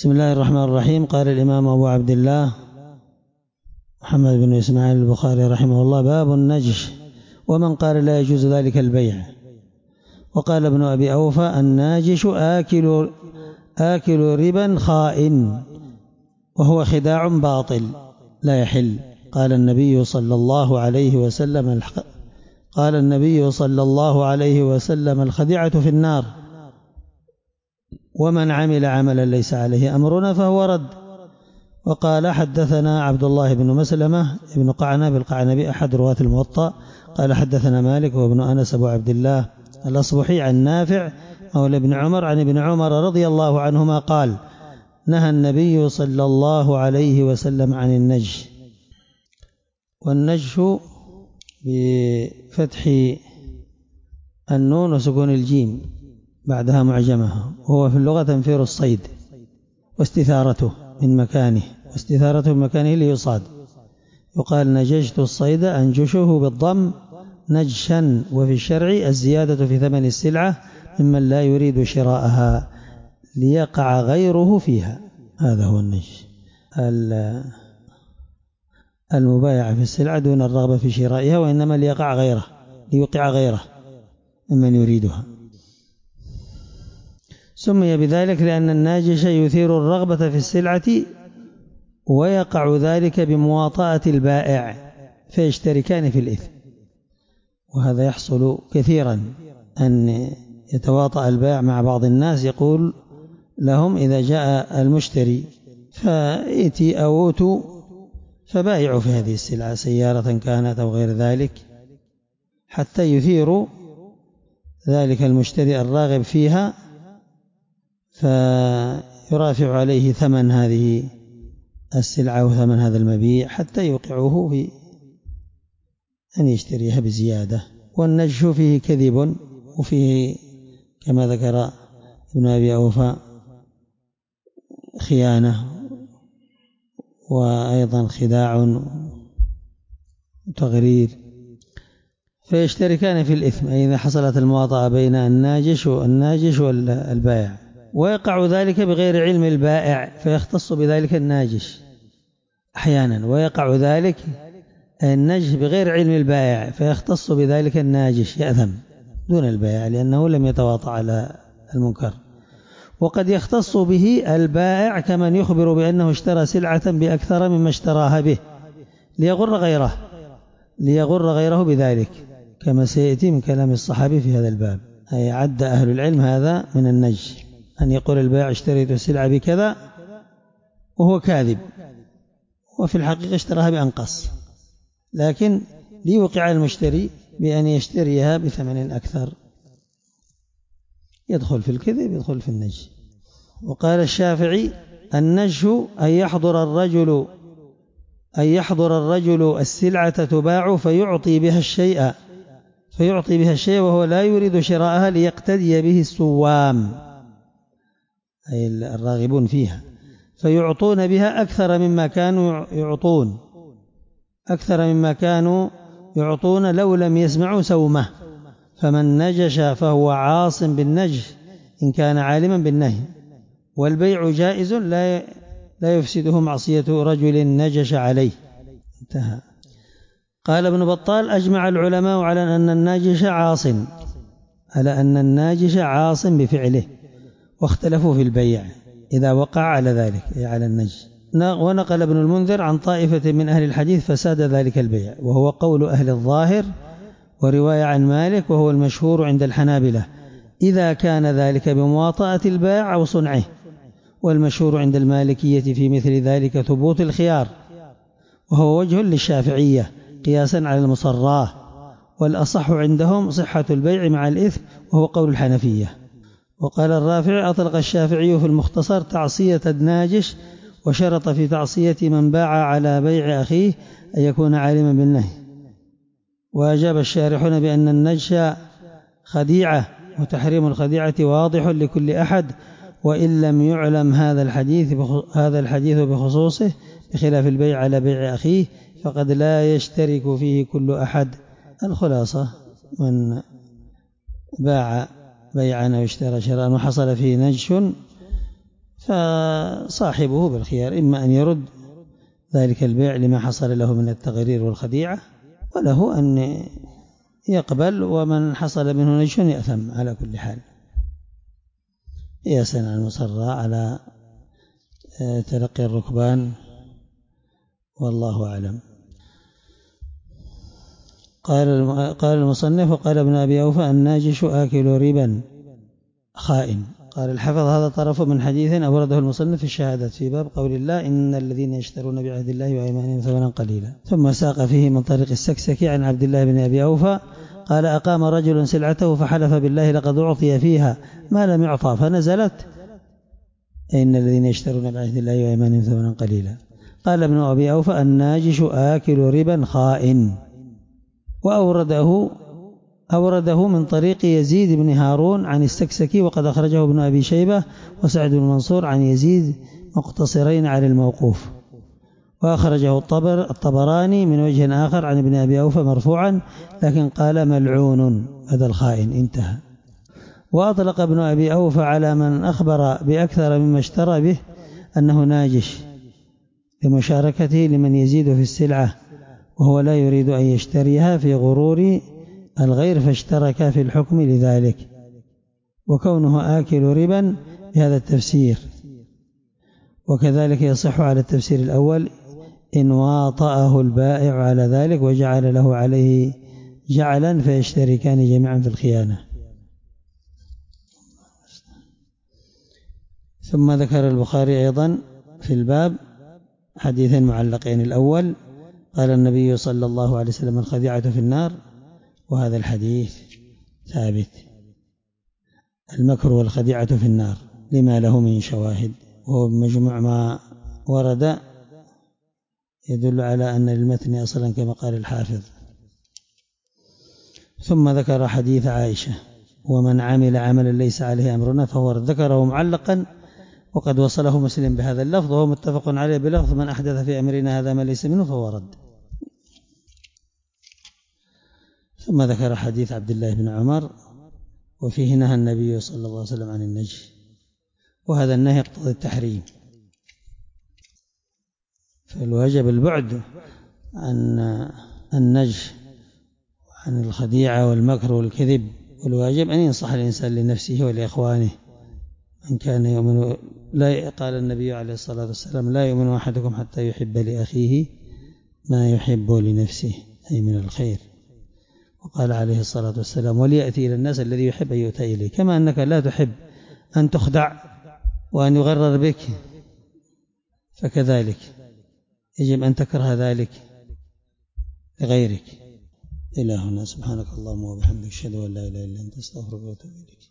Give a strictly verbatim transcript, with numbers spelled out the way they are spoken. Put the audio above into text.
بسم الله الرحمن الرحيم. قال الإمام أبو عبد الله محمد بن إسماعيل البخاري رحمه الله: باب النجش ومن قال لا يجوز ذلك البيع. وقال ابن أبي أوفى: الناجش آكل, آكل ربا خائن، وهو خداع باطل لا يحل. قال النبي صلى الله عليه وسلم قال النبي صلى الله عليه وسلم الخديعة في النار، ومن عمل عملا ليس عليه أمرنا فهو رد. وقال: حدثنا عبد الله بن مسلمة ابن قعنب القعنبي أحد رواة الموطأ قال: حدثنا مالك وابن أنس أبو عبد الله الأصبحي عن نافع مولى ابن عمر عن ابن عمر رضي الله عنهما قال: نهى النبي صلى الله عليه وسلم عن النجش. والنجش بفتح النون وسكون الجيم بعدها معجمة، وهو في اللغة تنفير الصيد واستثارته من مكانه واستثارته من مكانه ليصاد. يقال نجشت الصيد، أنجشه بالضم نجشا. وفي الشرع الزيادة في ثمن السلعة ممن لا يريد شراءها ليقع غيره فيها، هذا هو النجش، المبايعة في السلعة دون الرغبة في شرائها، وإنما ليقع غيره ليوقع غيره ممن يريدها. سمي بذلك لأن الناجش يثير الرغبة في السلعة، ويقع ذلك بمواطأة البائع فيشتركان في الإثم. وهذا يحصل كثيرا، أن يتواطأ البائع مع بعض الناس، يقول لهم إذا جاء المشتري فإتي أو أوتوا فبايعوا في هذه السلعة سيارة كانت أو غير ذلك، حتى يثير ذلك المشتري الراغب فيها فيرافع عليه ثمن هذه السلعة وثمن هذا المبيع حتى يوقعه في أن يشتريها بزيادة. والنجش فيه كذب، وفيه كما ذكر ابن أبي أوفى خيانة، وأيضا خداع وتغرير، فيشتركان في الإثم أي إذا حصلت المواطأة بين الناجش والناجش والبائع. ويقع ذلك بغير علم البائع فيختص بذلك الناجش أحيانا، ويقع ذلك النجش بغير علم البائع فيختص بذلك الناجش، يأثم دون البائع لأنه لم يتواطأ على المنكر. وقد يختص به البائع كمن يخبر بأنه اشترى سلعة بأكثر مما اشتراها به ليغر غيره ليغر غيره بذلك، كما سيأتي من كلام الصحابي في هذا الباب. أي عد أهل العلم هذا من النجش، أن يقول البائع اشتريت السلعة بكذا وهو كاذب، وفي الحقيقة اشتراها بأنقص، لكن ليوقع المشتري بأن يشتريها بثمن أكثر، يدخل في الكذب يدخل في النجش. وقال الشافعي: النجش أن يحضر الرجل أن يحضر الرجل السلعة تباع فيعطي بها الشيء فيعطي بها الشيء وهو لا يريد شراءها ليقتدي به السوام أي الراغبون فيها، فيعطون بها أكثر مما كانوا يعطون أكثر مما كانوا يعطون لو لم يسمعوا سومه. فمن نجش فهو عاص بالنجش إن كان عالما بالنهي، والبيع جائز لا لا يفسده معصية رجل نجش عليه. انتهى. قال ابن بطال: أجمع العلماء على أن الناجش عاص على أن الناجش عاص بفعله، واختلفوا في البيع إذا وقع على ذلك أي على النجش. ونقل ابن المنذر عن طائفة من أهل الحديث فساد ذلك البيع، وهو قول أهل الظاهر ورواية عن مالك، وهو المشهور عند الحنابلة إذا كان ذلك بمواطأة البائع أو صنعه، والمشهور عند المالكية في مثل ذلك ثبوت الخيار، وهو وجه للشافعية قياسا على المصراه، والأصح عندهم صحة البيع مع الإثم، وهو قول الحنفية. وقال الرافع: أطلق الشافعي في المختصر تعصية الناجش، وشرط في تعصية من باع على بيع أخيه أن يكون عالما بالنهي. وأجاب الشارحون بأن النجش خديعة، وتحريم الخديعة واضح لكل أحد، وإن لم يعلم هذا الحديث هذا الحديث بخصوصه، بخلاف البيع على بيع أخيه فقد لا يشترك فيه كل أحد. الخلاصة: من باع بيعا أو اشترى شراء وحصل فيه نجش فصاحبه بالخيار، إما أن يرد ذلك البيع لما حصل له من التغرير والخديعة، وله أن يقبل، ومن حصل منه نجش يأثم على كل حال، قياسا على المصرى على تلقي الركبان، والله أعلم. قال قال المصنف: وقال ابن أبي أوفى: الناجش آكل ربا خائن. قال الحافظ: هذا طرف من حديث أورده المصنف في الشهادة في باب قول الله: إن الذين يشترون بعهد الله وأيمانهم ثمنا قليلا. ثم ساق فيه من طريق السكسكي عن عبد الله بن أبي أوفى قال: أقام رجل سلعته فحلف بالله لقد أعطي فيها ما لم يعطى، فنزلت: إن الذين يشترون بعهد الله وأيمانهم ثمنا قليلا. قال ابن أبي أوفى: الناجش آكل ربا خائن. وأورده أورده من طريق يزيد بن هارون عن السكسكي، وقد أخرجه ابن أبي شيبة وسعد بن منصور عن يزيد مقتصرين على الموقوف. وأخرجه الطبر الطبراني من وجه آخر عن ابن أبي أوفى مرفوعا، لكن قال: ملعون، هذا الخائن، انتهى. وأطلق ابن أبي أوفى على من أخبر بأكثر مما اشترى به أنه ناجش لمشاركته لمن يزيد في السلعة وهو لا يريد أن يشتريها في غرور الغير، فاشترك في الحكم لذلك، وكونه آكل ربا بهذا التفسير. وكذلك يصح على التفسير الأول إن واطأه البائع على ذلك وجعل له عليه جعلا فيشتركان جميعا في الخيانة. ثم ذكر البخاري أيضا في الباب حديثين معلقين. الأول: قال النبي صلى الله عليه وسلم: الخديعة في النار، وهذا الحديث ثابت. المكر والخديعة في النار لما له من شواهد، وهو بمجموع ما ورد يدل على أن المتن أصلا كما قال الحافظ. ثم ذكر حديث عائشة: ومن عمل عملا ليس عليه أمرنا فهو رد. ذكره معلقا، وقد وصله مسلم بهذا اللفظ، وهو متفق عليه بلفظ: من أحدث في أمرنا هذا ما ليس منه فهو رد. ثم ذكر حديث عبد الله بن عمر، وفيه نهى النبي صلى الله عليه وسلم عن النجش، وهذا النهي يقتضي التحريم، فالواجب البعد عن النجش عن الخديعة والمكر والكذب، والواجب أن ينصح الإنسان لنفسه ولإخوانه. من كان يؤمن لا قال النبي عليه الصلاة والسلام: لا يؤمن أحدكم حتى يحب لأخيه ما يحب لنفسه، أي من الخير. وقال عليه الصلاة والسلام: وليأتي إلى الناس الذي يحب أن يؤتى إليه. كما أنك لا تحب أن تخدع وأن يغرر بك، فكذلك يجب أن تكره ذلك لغيرك. إلى هنا، سبحانك اللهم وبحمدك، أشهد أن لا إله إلا أنت، أستغفرك وأتوب إليك.